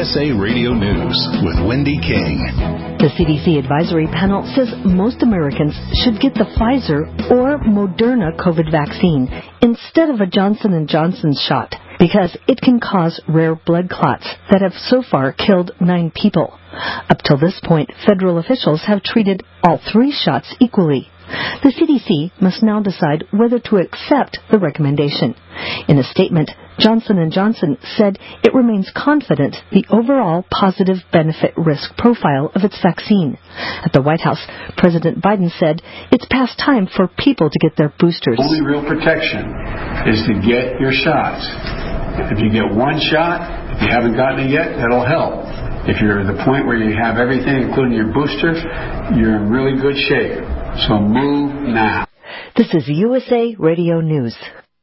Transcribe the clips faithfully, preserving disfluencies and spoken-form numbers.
S A Radio News with Wendy King. The C D C Advisory Panel says most Americans should get the Pfizer or Moderna COVID vaccine instead of a Johnson and Johnson shot because it can cause rare blood clots that have so far killed nine people. Up till this point, federal officials have treated all three shots equally. The C D C must now decide whether to accept the recommendation. In a statement, Johnson and Johnson said it remains confident the overall positive benefit-risk profile of its vaccine. At the White House, President Biden said it's past time for people to get their boosters. The only real protection is to get your shots. If you get one shot, if you haven't gotten it yet, that'll help. If you're at the point where you have everything, including your booster, you're in really good shape. So move now. This is U S A Radio News.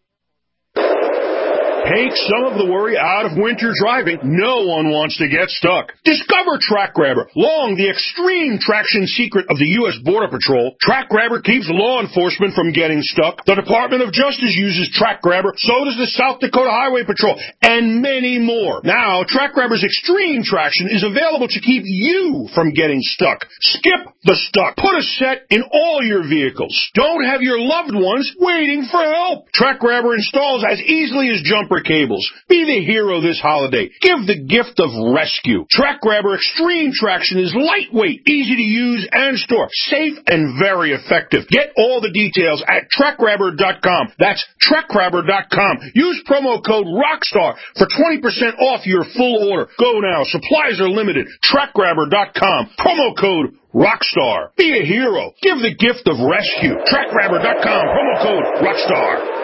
Take some of the worry out of winter driving. No one wants to get stuck. Discover Track Grabber, long the extreme traction secret of the U S Border Patrol. Track Grabber keeps law enforcement from getting stuck. The Department of Justice uses Track Grabber. So does the South Dakota Highway Patrol, and many more. Now, Track Grabber's extreme traction is available to keep you from getting stuck. Skip the stuck. Put a set in all your vehicles. Don't have your loved ones waiting for help. Track Grabber installs as easily as jumper cables. Be the hero this holiday. Give the gift of rescue. Track Grabber Extreme Traction is lightweight, easy to use and store, safe and very effective. Get all the details at track grabber dot com. That's track grabber dot com. Use promo code ROCKSTAR for twenty percent off your full order. Go now. Supplies are limited. track grabber dot com. Promo code ROCKSTAR. Be a hero. Give the gift of rescue. track grabber dot com. Promo code ROCKSTAR.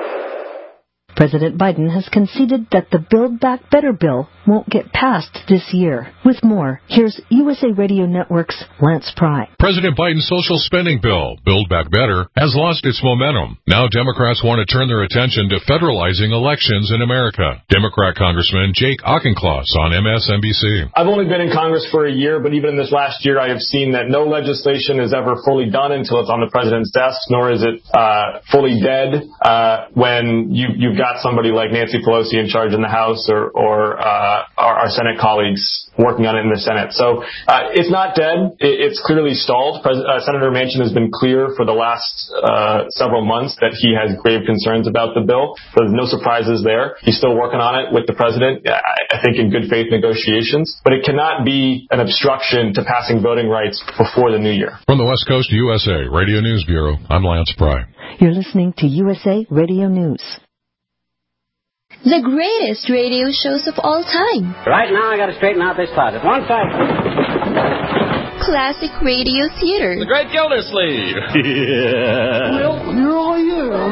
President Biden has conceded that the Build Back Better bill won't get passed this year. With more, here's U S A Radio Network's Lance Pry. President Biden's social spending bill, Build Back Better, has lost its momentum. Now Democrats want to turn their attention to federalizing elections in America. Democrat Congressman Jake Auchincloss on M S N B C. I've only been in Congress for a year, but even in this last year, I have seen that no legislation is ever fully done until it's on the president's desk, nor is it uh, fully dead uh, when you, you've got somebody like Nancy Pelosi in charge in the House or, or uh, our, our Senate colleagues working on it in the Senate. So uh, it's not dead. It, it's clearly stalled. Pres- uh, Senator Manchin has been clear for the last uh, several months that he has grave concerns about the bill. There's no surprises there. He's still working on it with the president, I, I think in good faith negotiations. But it cannot be an obstruction to passing voting rights before the new year. From the West Coast U S A Radio News Bureau, I'm Lance Pry. You're listening to U S A Radio News. The greatest radio shows of all time. Right now, I got to straighten out this closet. One side. Classic Radio Theater. The Great Gildersleeve. Yeah. Well, here I am.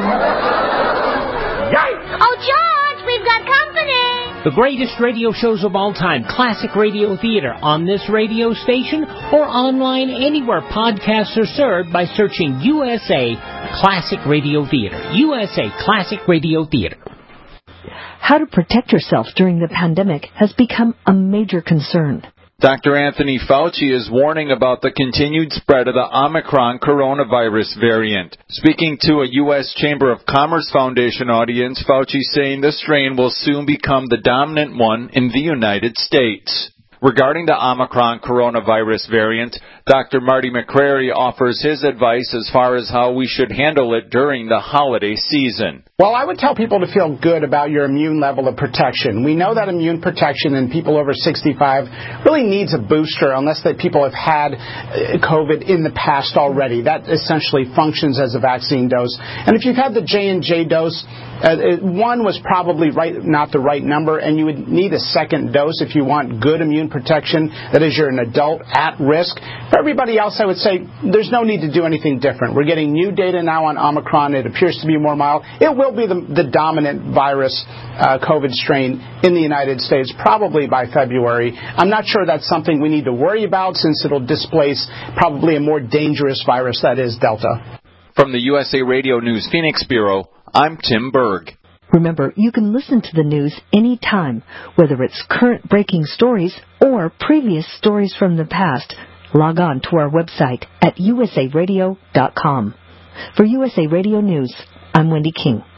Yikes! Oh, George, we've got company. The greatest radio shows of all time. Classic Radio Theater on this radio station or online anywhere podcasts are served by searching U S A Classic Radio Theater. U S A Classic Radio Theater. How to protect yourself during the pandemic has become a major concern. Doctor Anthony Fauci is warning about the continued spread of the Omicron coronavirus variant. Speaking to a U S Chamber of Commerce Foundation audience, Fauci saying the strain will soon become the dominant one in the United States. Regarding the Omicron coronavirus variant, Doctor Marty McCrary offers his advice as far as how we should handle it during the holiday season. Well, I would tell people to feel good about your immune level of protection. We know that immune protection in people over sixty-five really needs a booster unless that people have had COVID in the past already. That essentially functions as a vaccine dose. And if you've had the J and J dose, uh, one was probably right, not the right number, and you would need a second dose if you want good immune protection. That is, you're an adult at risk. For everybody else, I would say there's no need to do anything different. We're getting new data now on Omicron. It appears to be more mild. It will be the, the dominant virus, uh, COVID strain in the United States, probably by February. I'm not sure that's something we need to worry about since it'll displace probably a more dangerous virus, that is Delta. From the U S A Radio News Phoenix Bureau, I'm Tim Berg. Remember, you can listen to the news anytime, whether it's current breaking stories or previous stories from the past. Log on to our website at u s a radio dot com. For U S A Radio News, I'm Wendy King.